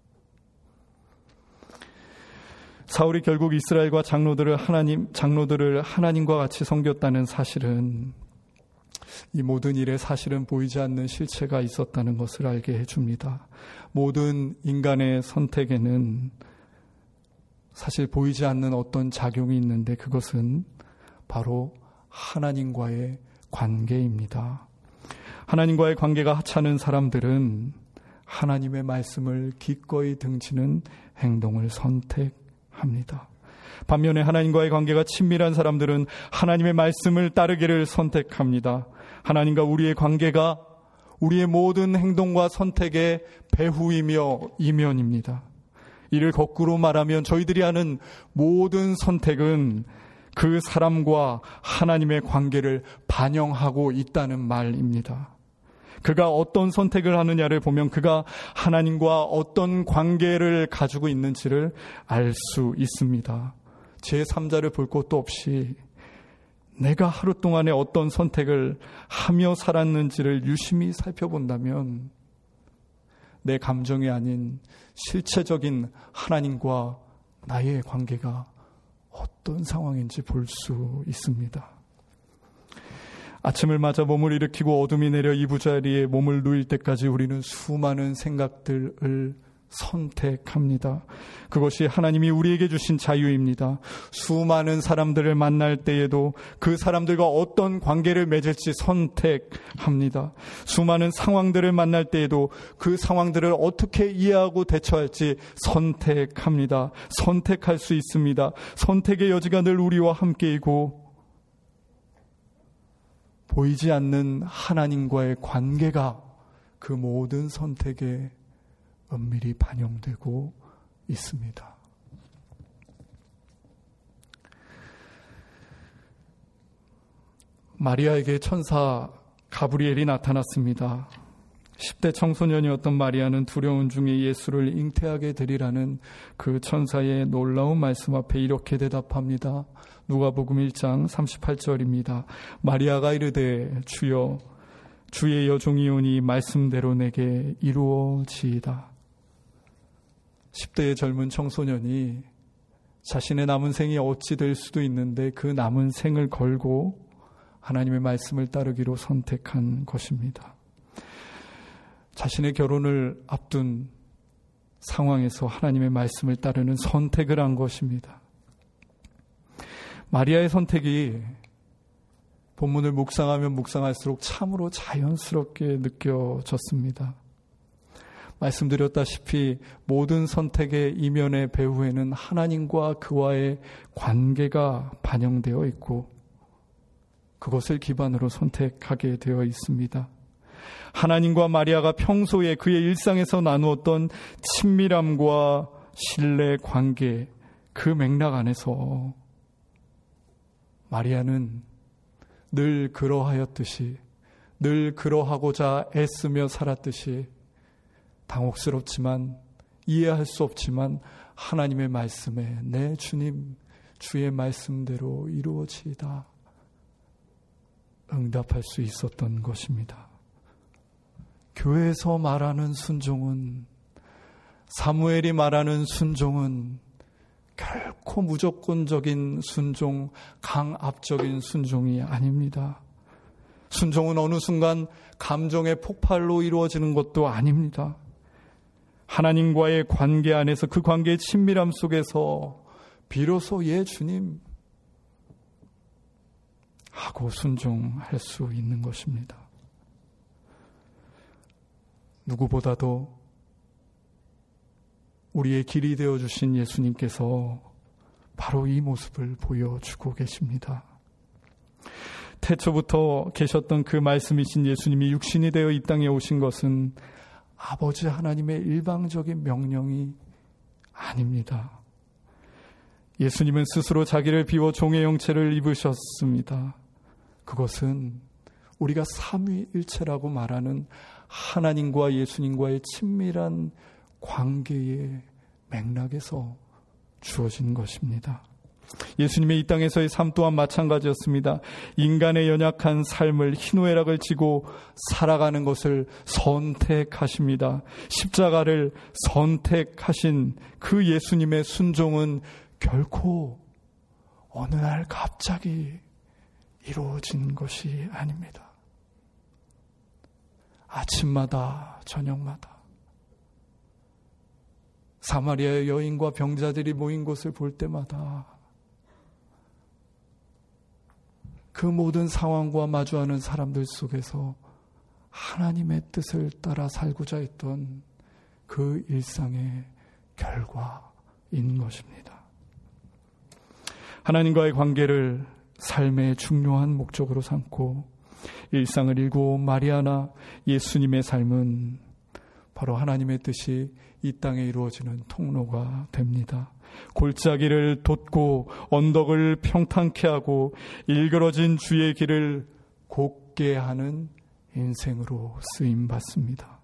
사울이 결국 이스라엘과 장로들을 하나님과 같이 섬겼다는 사실은, 이 모든 일에 사실은 보이지 않는 실체가 있었다는 것을 알게 해줍니다. 모든 인간의 선택에는 사실 보이지 않는 어떤 작용이 있는데 그것은 바로 하나님과의 관계입니다. 하나님과의 관계가 하찮은 사람들은 하나님의 말씀을 기꺼이 등지는 행동을 선택합니다. 반면에 하나님과의 관계가 친밀한 사람들은 하나님의 말씀을 따르기를 선택합니다. 하나님과 우리의 관계가 우리의 모든 행동과 선택의 배후이며 이면입니다. 이를 거꾸로 말하면 저희들이 하는 모든 선택은 그 사람과 하나님의 관계를 반영하고 있다는 말입니다. 그가 어떤 선택을 하느냐를 보면 그가 하나님과 어떤 관계를 가지고 있는지를 알 수 있습니다. 제3자를 볼 것도 없이 내가 하루 동안에 어떤 선택을 하며 살았는지를 유심히 살펴본다면 내 감정이 아닌 실체적인 하나님과 나의 관계가 어떤 상황인지 볼 수 있습니다. 아침을 맞아 몸을 일으키고 어둠이 내려 이부자리에 몸을 누일 때까지 우리는 수많은 생각들을 선택합니다. 그것이 하나님이 우리에게 주신 자유입니다. 수많은 사람들을 만날 때에도 그 사람들과 어떤 관계를 맺을지 선택합니다. 수많은 상황들을 만날 때에도 그 상황들을 어떻게 이해하고 대처할지 선택합니다. 선택할 수 있습니다. 선택의 여지가 늘 우리와 함께이고 보이지 않는 하나님과의 관계가 그 모든 선택에 은밀히 반영되고 있습니다. 마리아에게 천사 가브리엘이 나타났습니다. 10대 청소년이었던 마리아는 두려운 중에 예수를 잉태하게 되리라는 그 천사의 놀라운 말씀 앞에 이렇게 대답합니다. 누가복음 1장 38절입니다. 마리아가 이르되 주여 주의 여종이오니 말씀대로 내게 이루어지이다. 10대의 젊은 청소년이 자신의 남은 생이 어찌 될 수도 있는데 그 남은 생을 걸고 하나님의 말씀을 따르기로 선택한 것입니다. 자신의 결혼을 앞둔 상황에서 하나님의 말씀을 따르는 선택을 한 것입니다. 마리아의 선택이 본문을 묵상하면 묵상할수록 참으로 자연스럽게 느껴졌습니다. 말씀드렸다시피 모든 선택의 이면의 배후에는 하나님과 그와의 관계가 반영되어 있고 그것을 기반으로 선택하게 되어 있습니다. 하나님과 마리아가 평소에 그의 일상에서 나누었던 친밀함과 신뢰 관계, 그 맥락 안에서 마리아는 늘 그러하였듯이, 늘 그러하고자 애쓰며 살았듯이 당혹스럽지만 이해할 수 없지만 하나님의 말씀에 내 주님 주의 말씀대로 이루어지이다 응답할 수 있었던 것입니다. 교회에서 말하는 순종은, 사무엘이 말하는 순종은 결코 무조건적인 순종, 강압적인 순종이 아닙니다. 순종은 어느 순간 감정의 폭발로 이루어지는 것도 아닙니다. 하나님과의 관계 안에서 그 관계의 친밀함 속에서 비로소 예 주님 하고 순종할 수 있는 것입니다. 누구보다도 우리의 길이 되어주신 예수님께서 바로 이 모습을 보여주고 계십니다. 태초부터 계셨던 그 말씀이신 예수님이 육신이 되어 이 땅에 오신 것은 아버지 하나님의 일방적인 명령이 아닙니다. 예수님은 스스로 자기를 비워 종의 형체를 입으셨습니다. 그것은 우리가 삼위일체라고 말하는 하나님과 예수님과의 친밀한 관계의 맥락에서 주어진 것입니다. 예수님의 이 땅에서의 삶 또한 마찬가지였습니다. 인간의 연약한 삶을 희노애락을 지고 살아가는 것을 선택하십니다. 십자가를 선택하신 그 예수님의 순종은 결코 어느 날 갑자기 이루어진 것이 아닙니다. 아침마다 저녁마다 사마리아의 여인과 병자들이 모인 곳을 볼 때마다 그 모든 상황과 마주하는 사람들 속에서 하나님의 뜻을 따라 살고자 했던 그 일상의 결과인 것입니다. 하나님과의 관계를 삶의 중요한 목적으로 삼고 일상을 일궈온 마리아나 예수님의 삶은 바로 하나님의 뜻이 이 땅에 이루어지는 통로가 됩니다. 골짜기를 돋고 언덕을 평탄케 하고 일그러진 주의 길을 곱게 하는 인생으로 쓰임받습니다.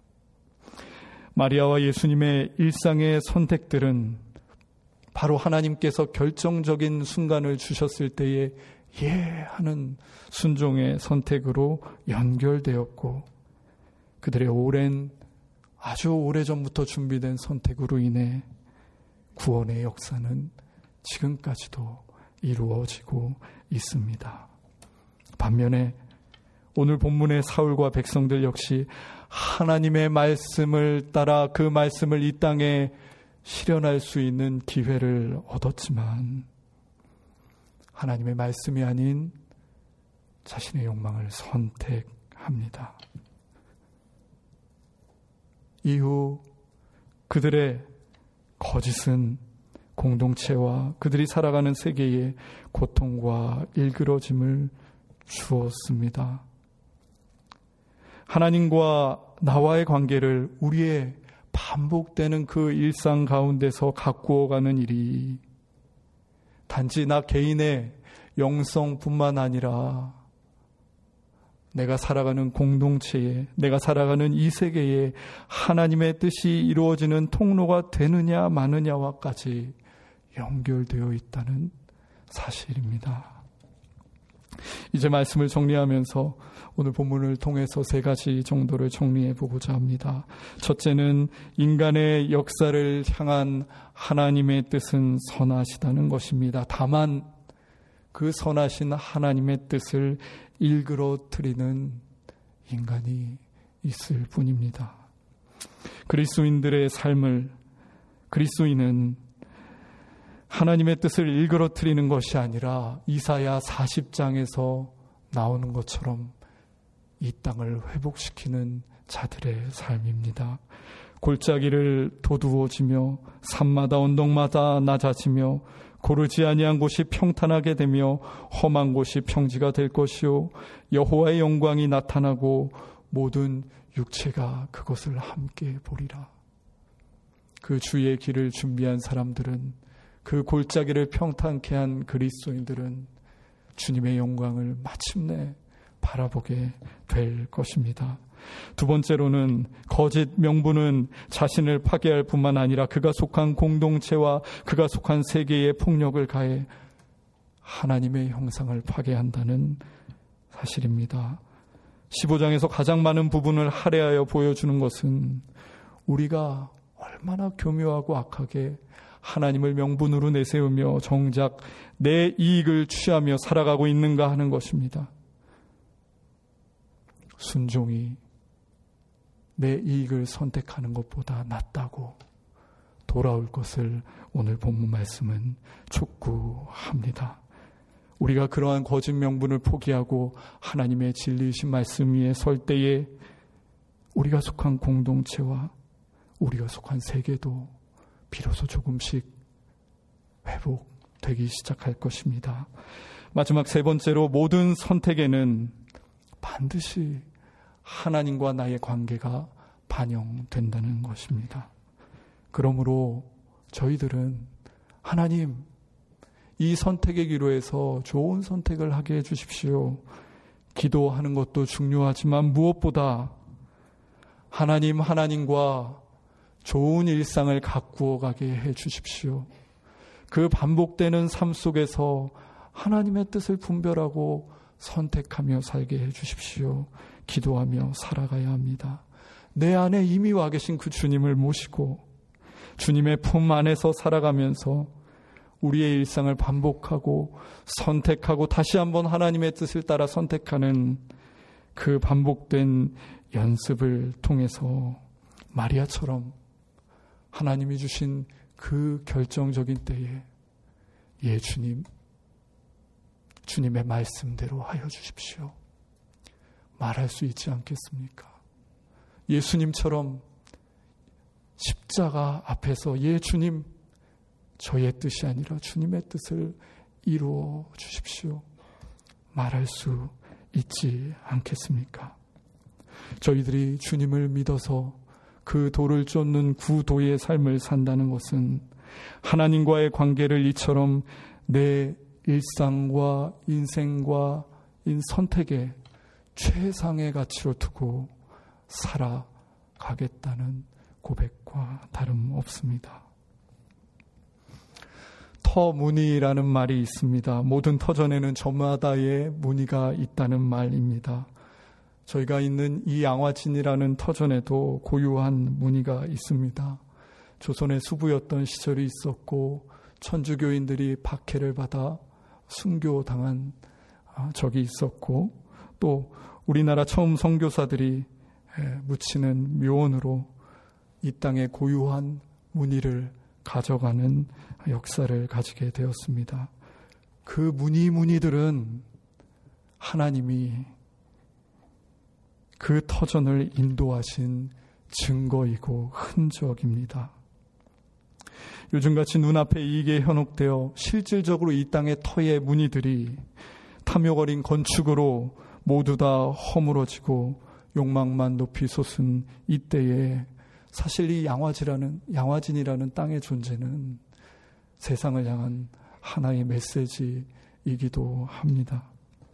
마리아와 예수님의 일상의 선택들은 바로 하나님께서 결정적인 순간을 주셨을 때에 하는 순종의 선택으로 연결되었고, 그들의 아주 오래전부터 준비된 선택으로 인해 구원의 역사는 지금까지도 이루어지고 있습니다. 반면에 오늘 본문의 사울과 백성들 역시 하나님의 말씀을 따라 그 말씀을 이 땅에 실현할 수 있는 기회를 얻었지만 하나님의 말씀이 아닌 자신의 욕망을 선택합니다. 이후 그들의 거짓은 공동체와 그들이 살아가는 세계에 고통과 일그러짐을 주었습니다. 하나님과 나와의 관계를 우리의 반복되는 그 일상 가운데서 가꾸어가는 일이 단지 나 개인의 영성뿐만 아니라 내가 살아가는 공동체에, 내가 살아가는 이 세계에 하나님의 뜻이 이루어지는 통로가 되느냐 마느냐와까지 연결되어 있다는 사실입니다. 이제 말씀을 정리하면서 오늘 본문을 통해서 3가지 정도를 정리해 보고자 합니다. 첫째는 인간의 역사를 향한 하나님의 뜻은 선하시다는 것입니다. 다만 그 선하신 하나님의 뜻을 일그러뜨리는 인간이 있을 뿐입니다. 그리스도인들의 삶을, 그리스도인은 하나님의 뜻을 일그러뜨리는 것이 아니라 이사야 40장에서 나오는 것처럼 이 땅을 회복시키는 자들의 삶입니다. 골짜기를 도두어지며 산마다 언덕마다 낮아지며 고르지 아니한 곳이 평탄하게 되며 험한 곳이 평지가 될 것이요 여호와의 영광이 나타나고 모든 육체가 그것을 함께 보리라. 그 주의 길을 준비한 사람들은, 그 골짜기를 평탄케 한 그리스도인들은 주님의 영광을 마침내 바라보게 될 것입니다. 두 번째로는 거짓 명분은 자신을 파괴할 뿐만 아니라 그가 속한 공동체와 그가 속한 세계에 폭력을 가해 하나님의 형상을 파괴한다는 사실입니다. 15장에서 가장 많은 부분을 할애하여 보여주는 것은 우리가 얼마나 교묘하고 악하게 하나님을 명분으로 내세우며 정작 내 이익을 취하며 살아가고 있는가 하는 것입니다. 순종이 내 이익을 선택하는 것보다 낫다고 돌아올 것을 오늘 본문 말씀은 촉구합니다. 우리가 그러한 거짓 명분을 포기하고 하나님의 진리이신 말씀 위에 설 때에 우리가 속한 공동체와 우리가 속한 세계도 비로소 조금씩 회복되기 시작할 것입니다. 마지막 3번째로 모든 선택에는 반드시 하나님과 나의 관계가 반영된다는 것입니다. 그러므로 저희들은 하나님, 이 선택의 기로에서 좋은 선택을 하게 해주십시오. 기도하는 것도 중요하지만 무엇보다 하나님과 좋은 일상을 가꾸어 가게 해주십시오. 그 반복되는 삶 속에서 하나님의 뜻을 분별하고 선택하며 살게 해주십시오. 기도하며 살아가야 합니다. 내 안에 이미 와 계신 그 주님을 모시고 주님의 품 안에서 살아가면서 우리의 일상을 반복하고 선택하고 다시 한번 하나님의 뜻을 따라 선택하는 그 반복된 연습을 통해서 마리아처럼 하나님이 주신 그 결정적인 때에 주님의 말씀대로 하여 주십시오. 말할 수 있지 않겠습니까? 예수님처럼 십자가 앞에서 주님, 저의 뜻이 아니라 주님의 뜻을 이루어 주십시오. 말할 수 있지 않겠습니까? 저희들이 주님을 믿어서 그 도를 쫓는 구도의 삶을 산다는 것은 하나님과의 관계를 이처럼 내 일상과 인생과 선택에 최상의 가치로 두고 살아가겠다는 고백과 다름없습니다. 터무니라는 말이 있습니다. 모든 터전에는 저마다의 무늬가 있다는 말입니다. 저희가 있는 이 양화진이라는 터전에도 고유한 무늬가 있습니다. 조선의 수부였던 시절이 있었고 천주교인들이 박해를 받아 순교당한 적이 있었고, 또 우리나라 처음 선교사들이 묻히는 묘원으로 이 땅의 고유한 무늬를 가져가는 역사를 가지게 되었습니다. 그 무늬들은 하나님이 그 터전을 인도하신 증거이고 흔적입니다. 요즘같이 눈앞에 이게 현혹되어 실질적으로 이 땅의 터의 무늬들이 탐욕 어린 건축으로 모두 다 허물어지고 욕망만 높이 솟은 이때에 사실 이 양화진이라는 땅의 존재는 세상을 향한 하나의 메시지이기도 합니다.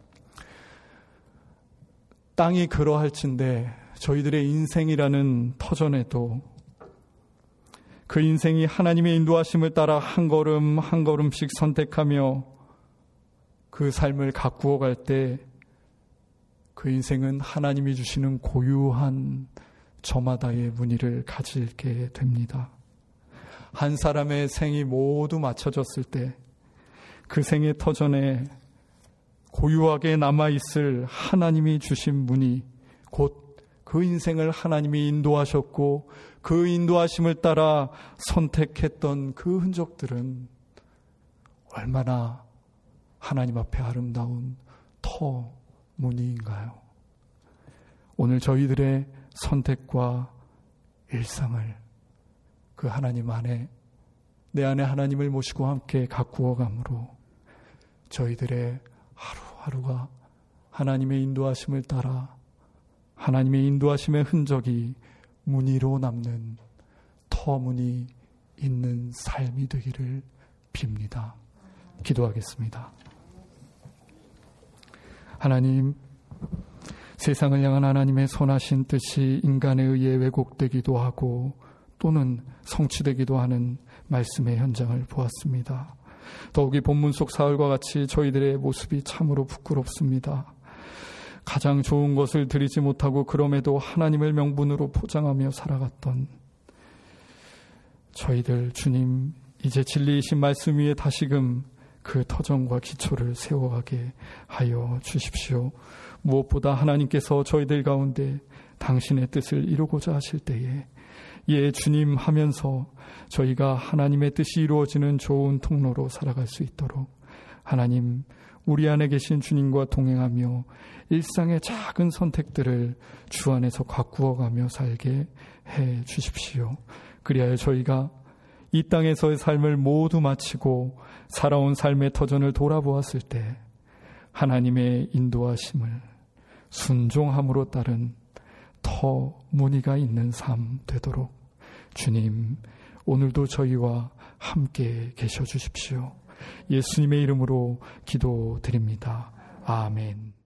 땅이 그러할진데 저희들의 인생이라는 터전에도 그 인생이 하나님의 인도하심을 따라 한 걸음 한 걸음씩 선택하며 그 삶을 가꾸어 갈 때 그 인생은 하나님이 주시는 고유한 저마다의 무늬를 가지게 됩니다. 한 사람의 생이 모두 맞춰졌을 때 그 생의 터전에 고유하게 남아있을 하나님이 주신 무늬, 곧 그 인생을 하나님이 인도하셨고 그 인도하심을 따라 선택했던 그 흔적들은 얼마나 하나님 앞에 아름다운 터 무늬인가요? 오늘 저희들의 선택과 일상을 그 하나님 안에, 내 안에 하나님을 모시고 함께 가꾸어감으로 저희들의 하루하루가 하나님의 인도하심을 따라 하나님의 인도하심의 흔적이 무늬로 남는 터무늬 있는 삶이 되기를 빕니다. 기도하겠습니다. 하나님, 세상을 향한 하나님의 선하신 뜻이 인간에 의해 왜곡되기도 하고 또는 성취되기도 하는 말씀의 현장을 보았습니다. 더욱이 본문 속 사울과 같이 저희들의 모습이 참으로 부끄럽습니다. 가장 좋은 것을 드리지 못하고 그럼에도 하나님을 명분으로 포장하며 살아갔던 저희들, 주님, 이제 진리이신 말씀 위에 다시금 그 터전과 기초를 세워가게 하여 주십시오. 무엇보다 하나님께서 저희들 가운데 당신의 뜻을 이루고자 하실 때에 예, 주님 하면서 저희가 하나님의 뜻이 이루어지는 좋은 통로로 살아갈 수 있도록 하나님, 우리 안에 계신 주님과 동행하며 일상의 작은 선택들을 주 안에서 가꾸어가며 살게 해 주십시오. 그리하여 저희가 이 땅에서의 삶을 모두 마치고 살아온 삶의 터전을 돌아보았을 때 하나님의 인도하심을 순종함으로 따른 터 무늬가 있는 삶 되도록 주님, 오늘도 저희와 함께 계셔 주십시오. 예수님의 이름으로 기도드립니다. 아멘.